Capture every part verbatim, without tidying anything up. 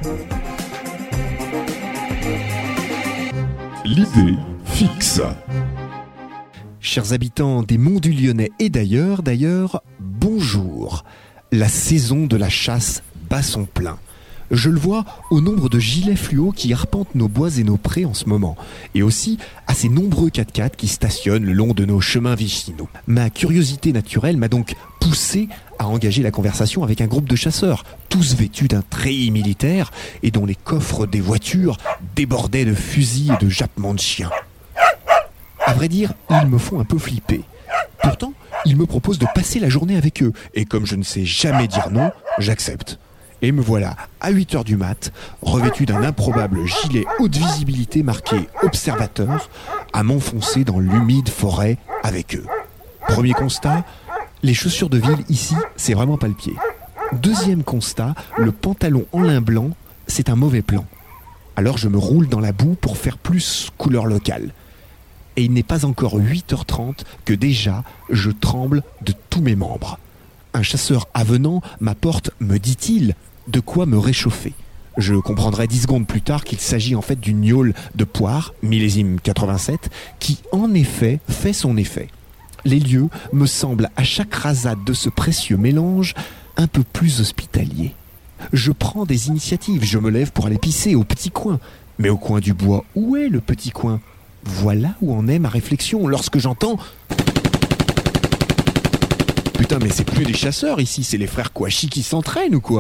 L'idée fixe. Chers habitants des monts du Lyonnais et d'ailleurs, d'ailleurs, bonjour. La saison de la chasse bat son plein. Je le vois au nombre de gilets fluo qui arpentent nos bois et nos prés en ce moment, et aussi à ces nombreux quatre-quatre qui stationnent le long de nos chemins vicinaux. Ma curiosité naturelle m'a donc poussé à engager la conversation avec un groupe de chasseurs, tous vêtus d'un treillis militaire et dont les coffres des voitures débordaient de fusils et de jappements de chiens. À vrai dire, ils me font un peu flipper. Pourtant, ils me proposent de passer la journée avec eux, et comme je ne sais jamais dire non, j'accepte. Et me voilà à huit heures du mat, revêtu d'un improbable gilet haute visibilité marqué « Observateur », à m'enfoncer dans l'humide forêt avec eux. Premier constat, les chaussures de ville ici, c'est vraiment pas le pied. Deuxième constat, le pantalon en lin blanc, c'est un mauvais plan. Alors je me roule dans la boue pour faire plus couleur locale. Et il n'est pas encore huit heures trente que déjà je tremble de tous mes membres. Un chasseur avenant m'apporte, me dit-il, de quoi me réchauffer. Je comprendrai dix secondes plus tard qu'il s'agit en fait d'une gnôle de poire, millésime quatre-vingt-sept, qui en effet fait son effet. Les lieux me semblent à chaque rasade de ce précieux mélange un peu plus hospitaliers. Je prends des initiatives, je me lève pour aller pisser au petit coin. Mais au coin du bois, où est le petit coin ? Voilà où en est ma réflexion lorsque j'entends... Putain, mais c'est plus des chasseurs ici, c'est les frères Kouachi qui s'entraînent ou quoi ?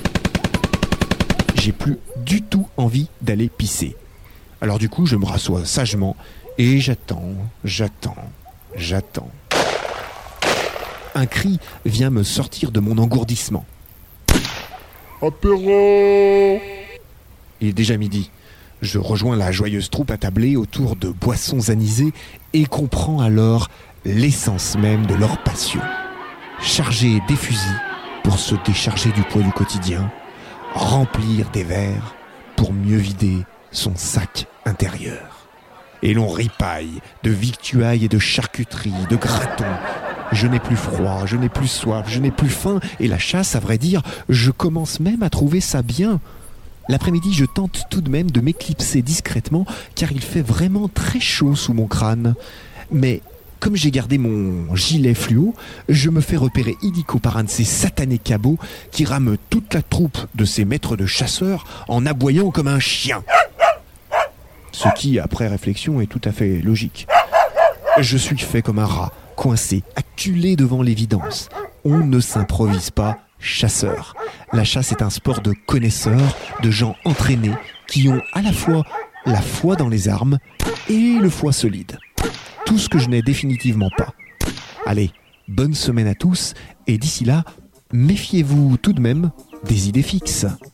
J'ai plus du tout envie d'aller pisser. Alors du coup, je me rassois sagement et j'attends, j'attends, j'attends. Un cri vient me sortir de mon engourdissement. Apéro! Il est déjà midi. Je rejoins la joyeuse troupe attablée autour de boissons anisées et comprends alors l'essence même de leur passion. Charger des fusils pour se décharger du poids du quotidien, remplir des verres pour mieux vider son sac intérieur. Et l'on ripaille de victuailles et de charcuteries, de gratons. Je n'ai plus froid, je n'ai plus soif, je n'ai plus faim, et la chasse, à vrai dire, je commence même à trouver ça bien. L'après-midi, je tente tout de même de m'éclipser discrètement, car il fait vraiment très chaud sous mon crâne. Mais comme j'ai gardé mon gilet fluo, je me fais repérer illico par un de ces satanés cabots qui rame toute la troupe de ces maîtres de chasseurs en aboyant comme un chien. Ce qui, après réflexion, est tout à fait logique. Je suis fait comme un rat, coincé, acculé devant l'évidence. On ne s'improvise pas chasseur. La chasse est un sport de connaisseurs, de gens entraînés, qui ont à la fois la foi dans les armes et le foie solide. Tout ce que je n'ai définitivement pas. Allez, bonne semaine à tous, et d'ici là, méfiez-vous tout de même des idées fixes.